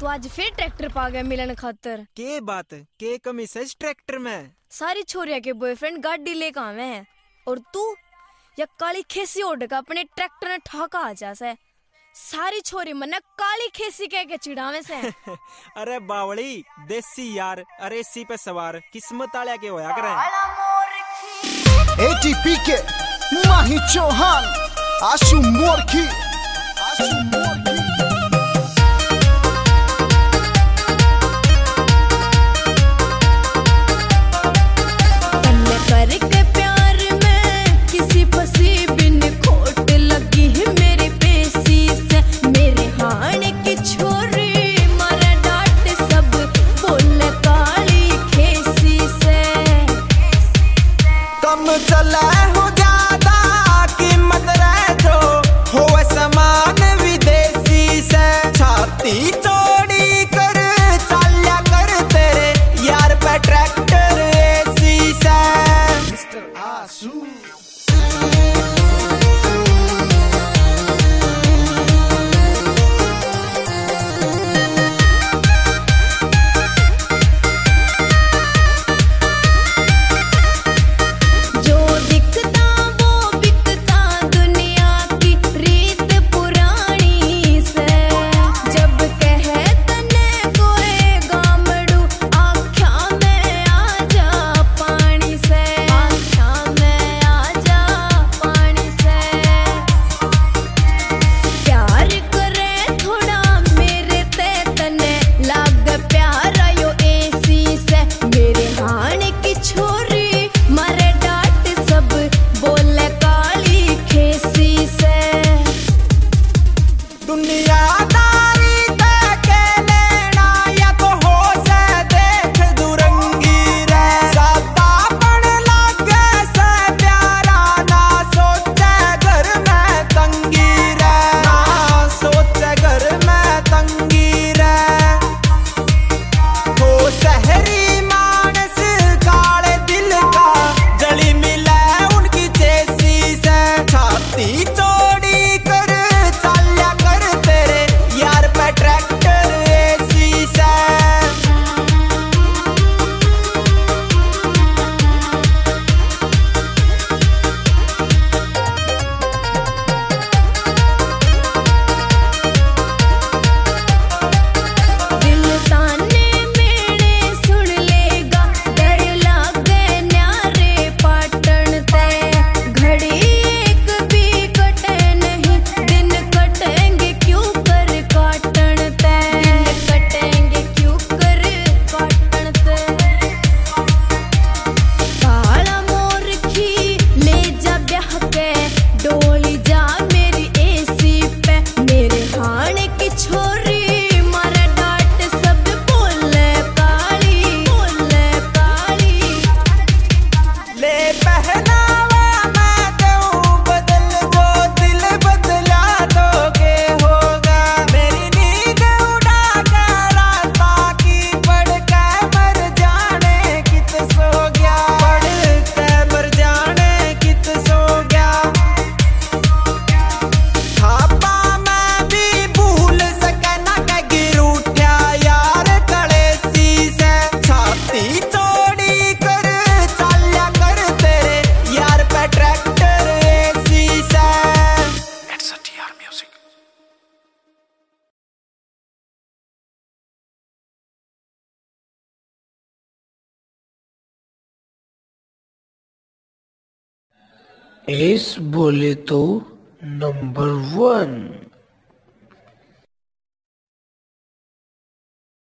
तो आज फिर ट्रैक्टर पा गया मिलन खातर। के बात के कमी से ट्रैक्टर में? सारी छोरिया के बॉयफ्रेंड गाड़ी लेकर आवे हैं और तू या काली खेसी ओढ़ का अपने ट्रैक्टर ने ठाका आ जा से। सारी छोरी मने काली खेसी कह के चिढ़ावे से। अरे बावली देसी यार, अरे इसी पे सवार किस्मत आलिया के होया करे। एटीपी के माही चौहान आशु मोरखी करके प्यार में किसी फंसी बिन खोट लगी है मेरे पेशी से। मेरे हाण की छोरी मारा डांट सब बोले काली खेसी से। कम चला हो ज्यादा कीमत रह जो हो समान विदेशी से। छाती चौड़ी कर चाल्या कर तेरे यार पे ट्रैक्टर एसी से। मिस्टर आशू एस बोले तो नंबर 1।